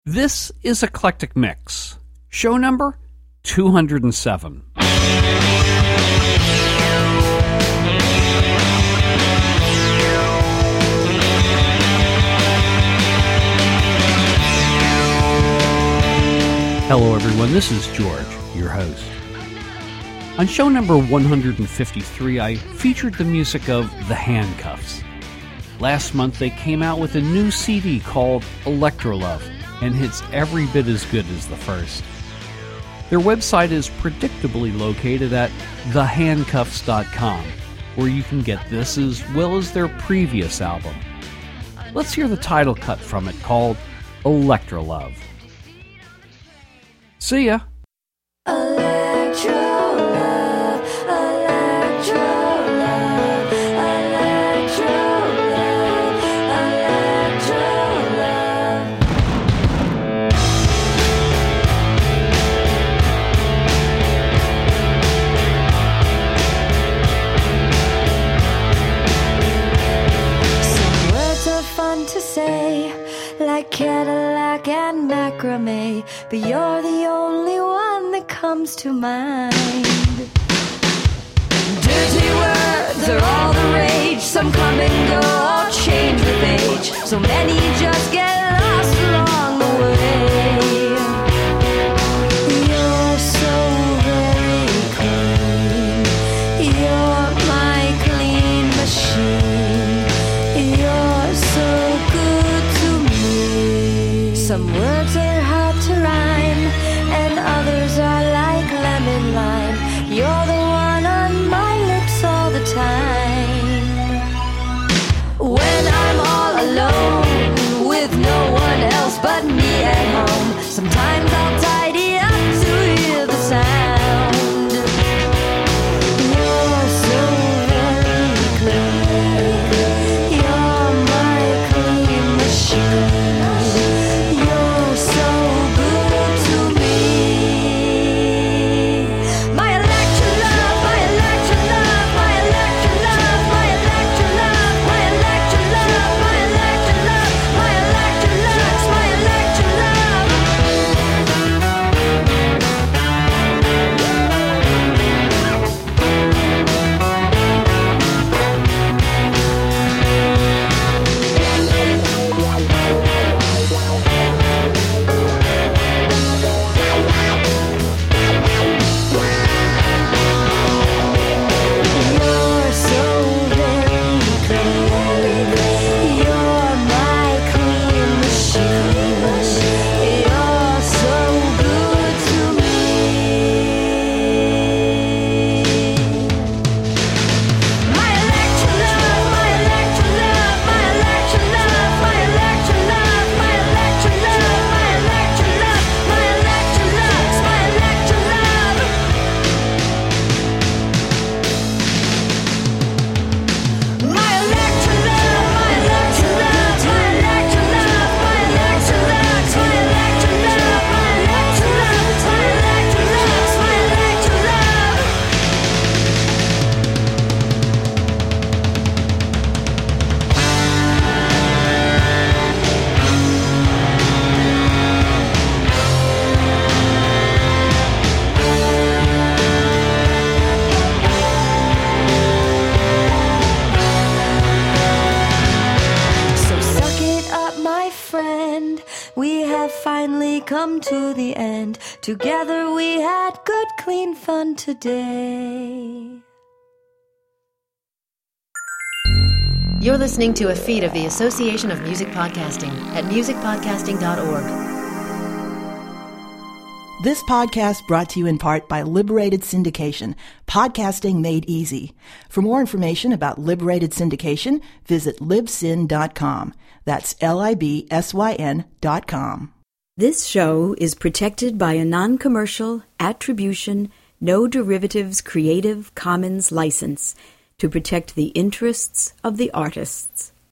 This is Eclectic Mix, show number 207. Hello everyone, this is George, your host. On show number 153, I featured the music of The Handcuffs. Last month they came out with a new CD called Electrolove, and it's every bit as good as the first. Their website is predictably located at thehandcuffs.com, where you can get this as well as their previous album. Let's hear the title cut from it called Electrolove. See ya! Electrolove, Electrolove, Electrolove, Electrolove. Some words are fun to say, like Cadillac and macrame, but you're the only one that comes to mind. Dirty words are all the rage, some come and go, all change with age, so many just get lost along the way. You're so very clean, you're my clean machine, you're so good to me. Some words are hard to rhyme, and others are like lemon lime. You're the one on my lips all the time. When I'm all alone with no one else but me at home, sometimes I'll tidy up to hear the sound. You're so very clean, you're my clean machine. You're so good to me. My Electrolove, my Electrolove, my Electrolove, my Electrolove, my Electrolove, my Electrolove, my Electrolux, my Electrolove. You're so very clean, you're my clean machine. You're so good to me. My Electrolove, my Electrolove, my Electrolove, my Electrolove, my Electrolove, my Electrolove, my Electrolux, my Electrolove. My Electrolove, my Electrolove, my Electrolove, my Electrolux, my Electrolove, my Electrolove, my Electrolux, my Electrolove. So suck it up, my friend. We have finally come to the end. Together we had good, clean fun today. You're listening to a feed of the Association of Music Podcasting at musicpodcasting.org. This podcast brought to you in part by Liberated Syndication, podcasting made easy. For more information about Liberated Syndication, visit libsyn.com. That's LIBSYN.com. This show is protected by a non-commercial, attribution, no derivatives Creative Commons license to protect the interests of the artists.